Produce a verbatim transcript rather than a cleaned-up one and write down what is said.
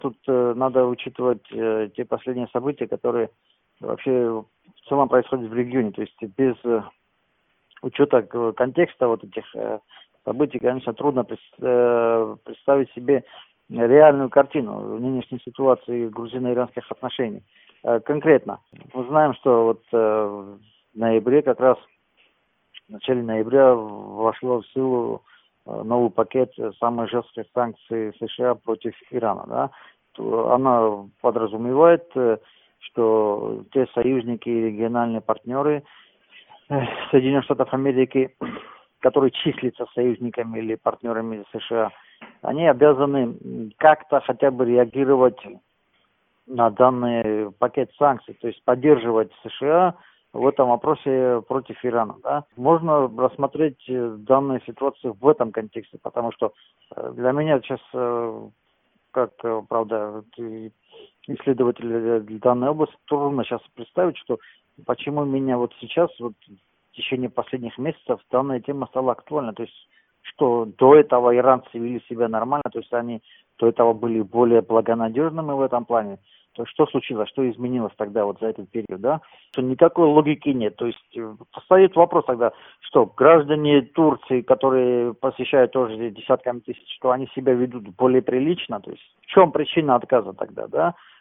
Тут э, надо учитывать э, те последние события, которые вообще в целом происходят в регионе. То есть без э, учета к- контекста вот этих э, событий, конечно, трудно прес- э, представить себе реальную картину нынешней ситуации грузино-иранских отношений. Э, конкретно, мы знаем, что вот э, в ноябре, как раз в начале ноября вошло в силу э, новый пакет э, самых жестких санкций США против Ирана. Да? То она подразумевает, э, что те союзники и региональные партнеры э, Соединенных Штатов Америки, которые числятся союзниками или партнерами США, они обязаны м, как-то хотя бы реагировать на данный пакет санкций, то есть поддерживать США в этом вопросе против Ирана. Да? Можно рассмотреть э, данную ситуацию в этом контексте, потому что э, для меня сейчас, э, как, э, правда, вот, и исследователь данной области, трудно сейчас представить, что почему меня вот сейчас, вот в течение последних месяцев, данная тема стала актуальна. То есть, что до этого иранцы вели себя нормально, то есть они до этого были более благонадежными в этом плане. То есть что случилось, что изменилось тогда вот за этот период, да? Что никакой логики нет. То есть э, встает вопрос тогда, что граждане Турции, которые посещают тоже десятками тысяч, что они себя ведут более прилично, то есть в чем причина отказа тогда, да?